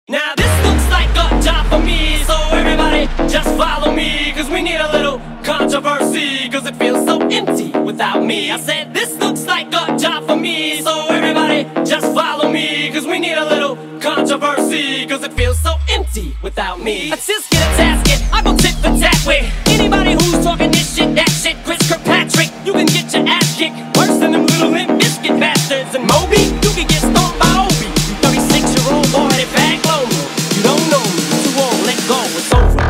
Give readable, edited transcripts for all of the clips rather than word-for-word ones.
Now this looks like a job for me, so everybody just follow me, cause we need a little controversy, cause it feels so empty without me. I said this looks like a job for me, so everybody just follow me, cause we need a little controversy, cause it feels so empty without me. Let's just get a tasket, I go tit for tat with anybody who's talking this shit, that shit. Chris Kirkpatrick, you can get your ass kicked worse than them little Limp Bizkit bastards. And Moby, you can get stomped by Obi, 36-year-old boy that back low me. You don't know me, too old, let go, it's over.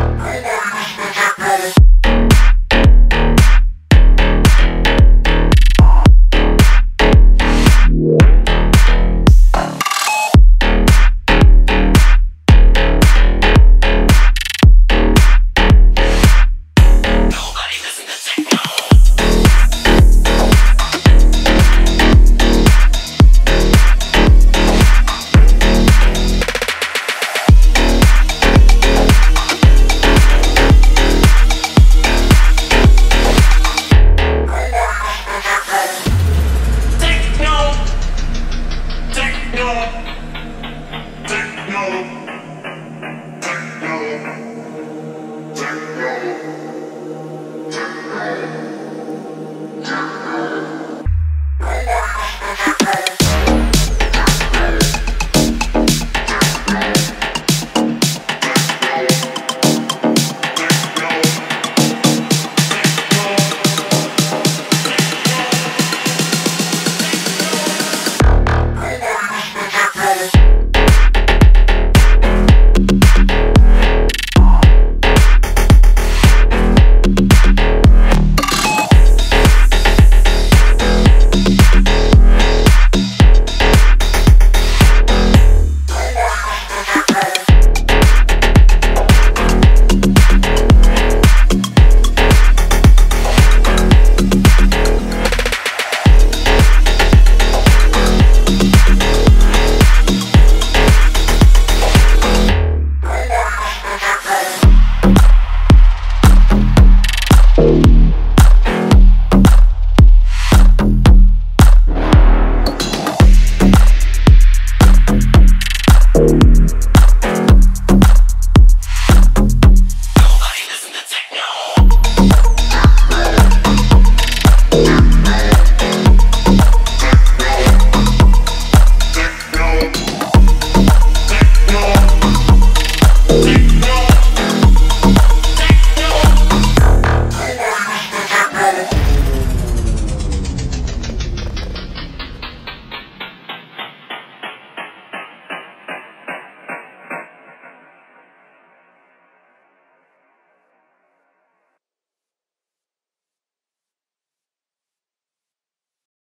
Techno.